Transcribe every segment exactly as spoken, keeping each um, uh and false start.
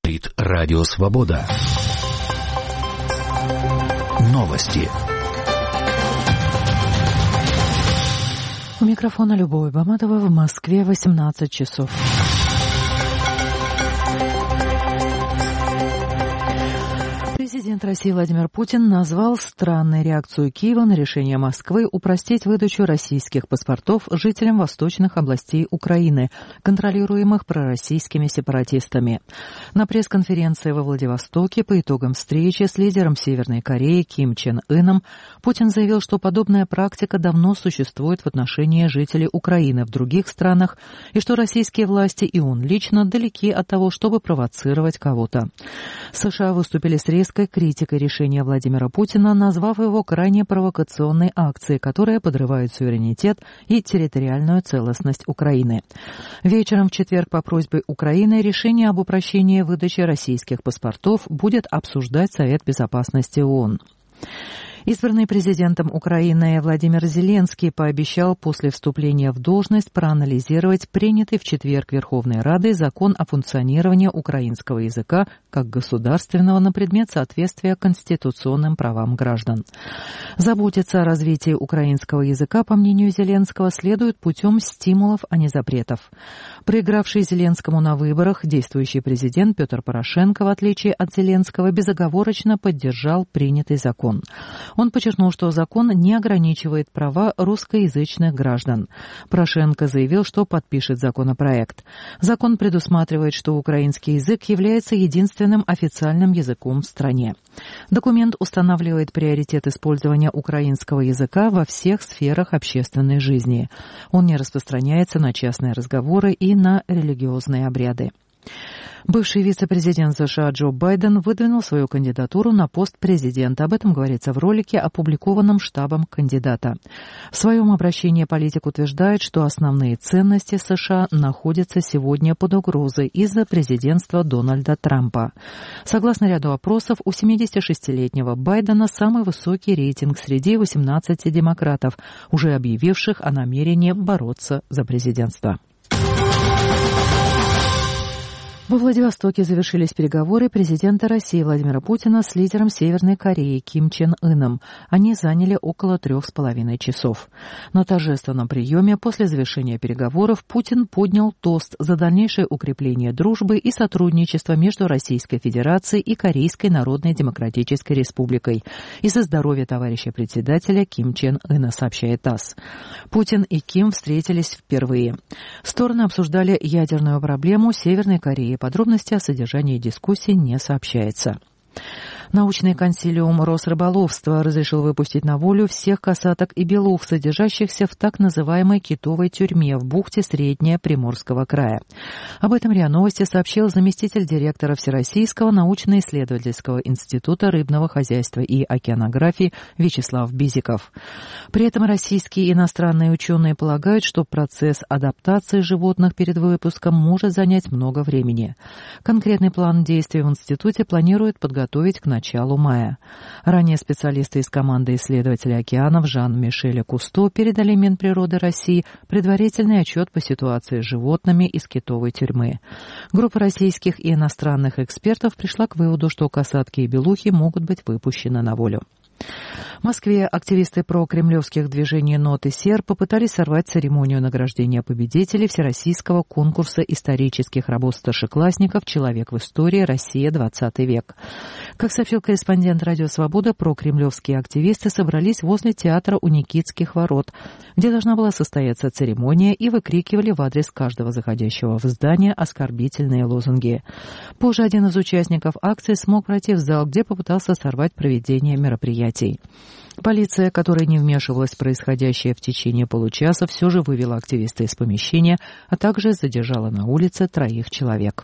Радио Свобода. Новости. У микрофона Любовь Баматова, в Москве восемнадцать часов. Президент России Владимир Путин назвал странной реакцию Киева на решение Москвы упростить выдачу российских паспортов жителям восточных областей Украины, контролируемых пророссийскими сепаратистами. На пресс-конференции во Владивостоке по итогам встречи с лидером Северной Кореи Ким Чен Ыном Путин заявил, что подобная практика давно существует в отношении жителей Украины в других странах и что российские власти и он лично далеки от того, чтобы провоцировать кого-то. США выступили с резкой критикой решения Владимира Путина, назвав его крайне провокационной акцией, которая подрывает суверенитет и территориальную целостность Украины. Вечером в четверг по просьбе Украины решение об упрощении выдачи российских паспортов будет обсуждать Совет Безопасности ООН. Избранный президентом Украины Владимир Зеленский пообещал после вступления в должность проанализировать принятый в четверг Верховной Радой закон о функционировании украинского языка как государственного на предмет соответствия конституционным правам граждан. Заботиться о развитии украинского языка, по мнению Зеленского, следует путем стимулов, а не запретов. Проигравший Зеленскому на выборах действующий президент Петр Порошенко, в отличие от Зеленского, безоговорочно поддержал принятый закон. Он подчеркнул, что закон не ограничивает права русскоязычных граждан. Порошенко заявил, что подпишет законопроект. Закон предусматривает, что украинский язык является единственным официальным языком в стране. Документ устанавливает приоритет использования украинского языка во всех сферах общественной жизни. Он не распространяется на частные разговоры и на религиозные обряды. Бывший вице-президент США Джо Байден выдвинул свою кандидатуру на пост президента. Об этом говорится в ролике, опубликованном штабом кандидата. В своем обращении политик утверждает, что основные ценности США находятся сегодня под угрозой из-за президентства Дональда Трампа. Согласно ряду опросов, у семидесятишестилетнего Байдена самый высокий рейтинг среди восемнадцати демократов, уже объявивших о намерении бороться за президентство. Во Владивостоке завершились переговоры президента России Владимира Путина с лидером Северной Кореи Ким Чен Ыном. Они заняли около трех с половиной часов. На торжественном приеме после завершения переговоров Путин поднял тост за дальнейшее укрепление дружбы и сотрудничества между Российской Федерацией и Корейской Народно-Демократической Республикой и за здоровье товарища председателя Ким Чен Ына, сообщает ТАСС. Путин и Ким встретились впервые. Стороны обсуждали ядерную проблему Северной Кореи. Подробности о содержании дискуссии не сообщается. Научный консилиум Росрыболовства разрешил выпустить на волю всех касаток и белух, содержащихся в так называемой китовой тюрьме в бухте Среднего Приморского края. Об этом РИА Новости сообщил заместитель директора Всероссийского научно-исследовательского института рыбного хозяйства и океанографии Вячеслав Бизиков. При этом российские и иностранные ученые полагают, что процесс адаптации животных перед выпуском может занять много времени. Конкретный план действий в институте планирует подготовить к началу мая. Ранее специалисты из команды исследователей океанов Жан-Мишеля Кусто передали Минприроды России предварительный отчет по ситуации с животными из китовой тюрьмы. Группа российских и иностранных экспертов пришла к выводу, что касатки и белухи могут быть выпущены на волю. В Москве активисты прокремлевских движений НОТ и СЕР попытались сорвать церемонию награждения победителей Всероссийского конкурса исторических работ старшеклассников «Человек в истории. Россия. двадцатый век». Как сообщил корреспондент «Радио Свобода», прокремлевские активисты собрались возле театра у Никитских ворот, где должна была состояться церемония, и выкрикивали в адрес каждого заходящего в здание оскорбительные лозунги. Позже один из участников акции смог пройти в зал, где попытался сорвать проведение мероприятия. Полиция, которая не вмешивалась в происходящее в течение получаса, все же вывела активиста из помещения, а также задержала на улице троих человек.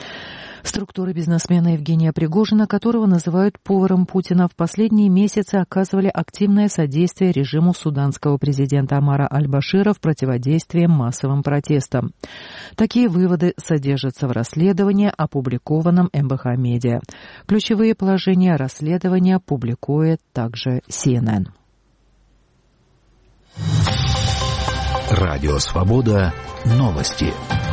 Структуры бизнесмена Евгения Пригожина, которого называют поваром Путина, в последние месяцы оказывали активное содействие режиму суданского президента Омара аль-Башира в противодействии массовым протестам. Такие выводы содержатся в расследовании, опубликованном эм бэ ха Медиа. Ключевые положения расследования публикует также си эн эн. Радио Свобода. Новости.